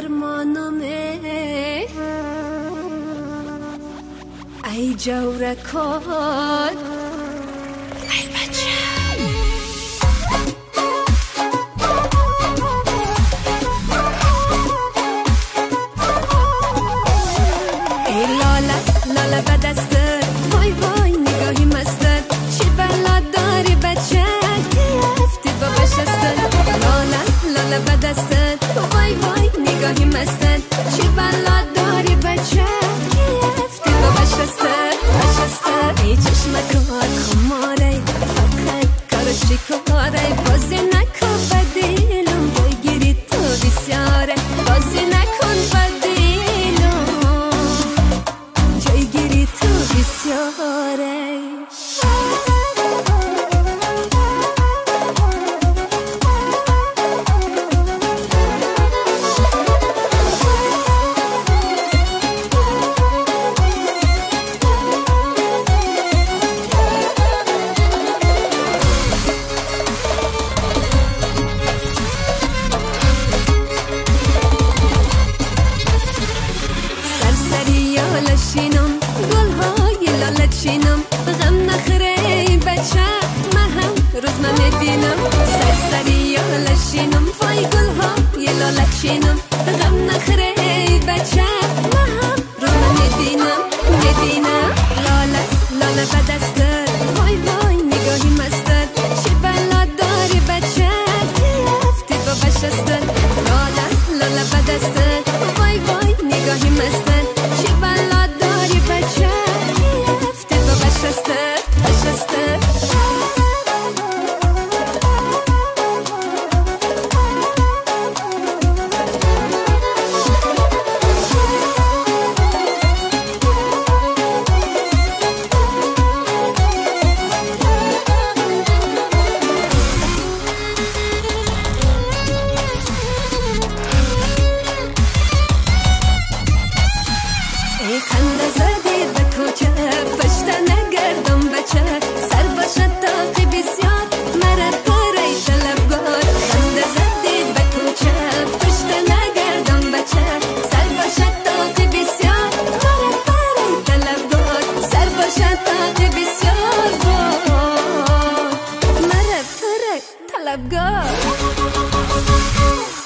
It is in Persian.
فرمانمه ای جورکات ای بچه ای لاله لاله به دستت وای وای نگاهی مستت چی بلا داری بچه گرفتی با بشستت لاله لاله به دستت وای وای نگاهی مستت چی بلا داری بچه گرفتی با بشستت ای چشمکات خماره فقط کارو شکاره بازی نکن بدیلم بگیری تو بسیاره بازی نکن بدیلم جایگیری تو بسیاره لشینم گلهای لالت شینم غم نخره بچه هم روز من میبینم سرسری یا لشینم وای گلهای لالت شینم غم نخره بچه هم روز من میبینم لاله لاله به دستت وای وای نگاهی مستت چی بلا داری بچه گرفتی با بشستت لاله لاله به دستت وای وای نگاهی مستت چی بلا داری بچه گرفتی با بشستت ای خنده زدی به کوچه پشت نگردم بچه سر باشد داغی بسیار مرا پره طلبگار خنده زدی به کوچه پشت نگردم بچه سر باشد داغی بسیار مرا پره طلبگار سر باشد داغی بسیار مرا پره طلبگار